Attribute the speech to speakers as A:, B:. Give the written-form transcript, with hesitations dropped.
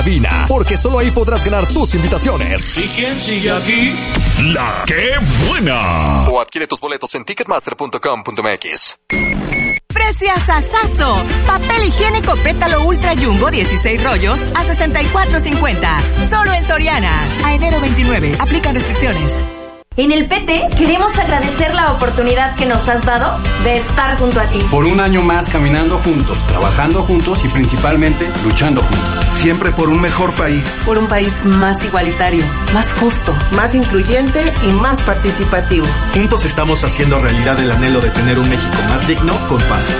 A: Vina, porque solo ahí podrás ganar tus invitaciones.
B: ¿Y quién sigue aquí?
A: La que buena. O adquiere tus boletos en ticketmaster.com.mx.
C: ¡Preciasasazo! Papel higiénico Pétalo Ultra Jumbo 16 rollos a $64.50. Solo en Soriana. A enero 29. Aplican restricciones.
D: En el PT queremos agradecer la oportunidad que nos has dado de estar junto a ti.
E: Por un año más caminando juntos, trabajando juntos y principalmente luchando juntos.
F: Siempre por un mejor país.
G: Por un país más igualitario, más justo,
H: más incluyente y más participativo.
F: Juntos estamos haciendo realidad el anhelo de tener un México más digno, con paz.